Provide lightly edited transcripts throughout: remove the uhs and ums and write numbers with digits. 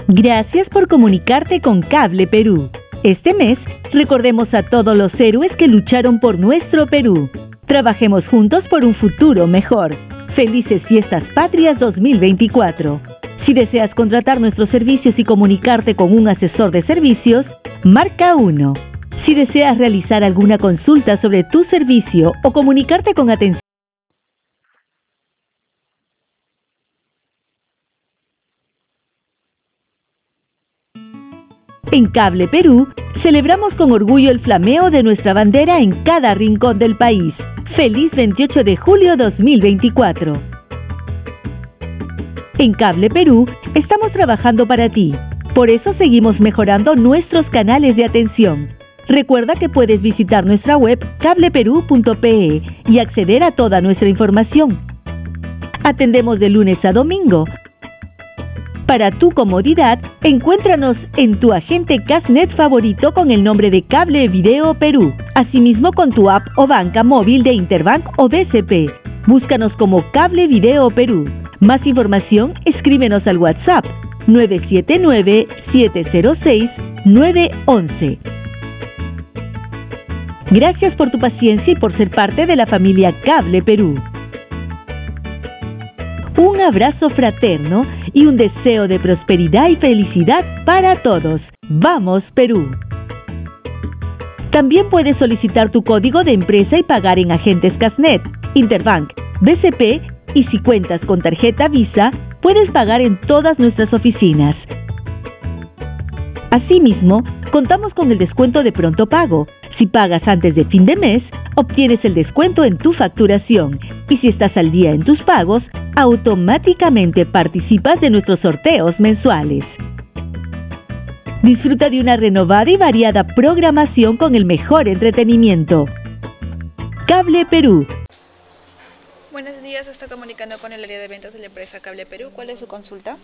Gracias por comunicarte con Cable Perú. Este mes, recordemos a todos los héroes que lucharon por nuestro Perú. Trabajemos juntos por un futuro mejor. Felices Fiestas Patrias 2024. Si deseas contratar nuestros servicios y comunicarte con un asesor de servicios, marca 1. Si deseas realizar alguna consulta sobre tu servicio o comunicarte con atención en Cable Perú, celebramos con orgullo el flameo de nuestra bandera en cada rincón del país. ¡Feliz 28 de julio 2024! En Cable Perú, estamos trabajando para ti. Por eso seguimos mejorando nuestros canales de atención. Recuerda que puedes visitar nuestra web cableperú.pe y acceder a toda nuestra información. Atendemos de lunes a domingo. Para tu comodidad, encuéntranos en tu agente Cashnet favorito con el nombre de Cable Video Perú. Asimismo con tu app o banca móvil de Interbank o BCP. Búscanos como Cable Video Perú. Más información, escríbenos al WhatsApp 979-706-911. Gracias por tu paciencia y por ser parte de la familia Cable Perú. Un abrazo fraterno y un deseo de prosperidad y felicidad para todos. ¡Vamos, Perú! También puedes solicitar tu código de empresa y pagar en agentes Cashnet, Interbank, BCP y si cuentas con tarjeta Visa, puedes pagar en todas nuestras oficinas. Asimismo, contamos con el descuento de pronto pago. Si pagas antes de fin de mes, obtienes el descuento en tu facturación. Y si estás al día en tus pagos, automáticamente participas de nuestros sorteos mensuales. Disfruta de una renovada y variada programación con el mejor entretenimiento. Cable Perú. Buenos días, se está comunicando con el área de ventas de la empresa Cable Perú. ¿Cuál es su consulta?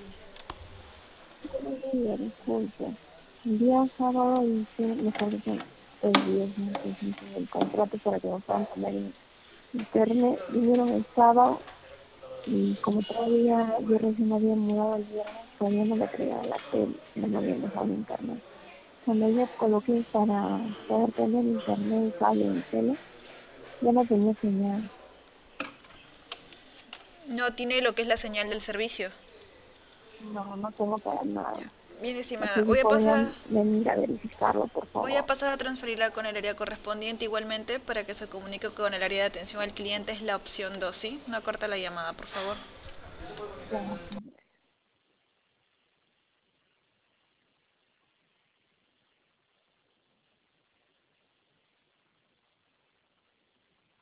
Disculpe. El día sábado hice, me parece, el contrato para que me puedan poner en internet. Vinieron el sábado y como todavía yo recién me había mudado el viernes, todavía no me traía la tele, no me habían dejado el internet. Cuando yo coloqué para poder tener internet, cable en tele, ya no tenía señal. No tiene lo que es la señal del servicio. No tengo para nada. Bien, estimada, Así podrían venir a verificarlo, por favor. voy a pasar a transferirla con el área correspondiente igualmente para que se comunique con el área de atención al cliente. Es la opción 2, ¿sí? No corta la llamada, por favor. Gracias.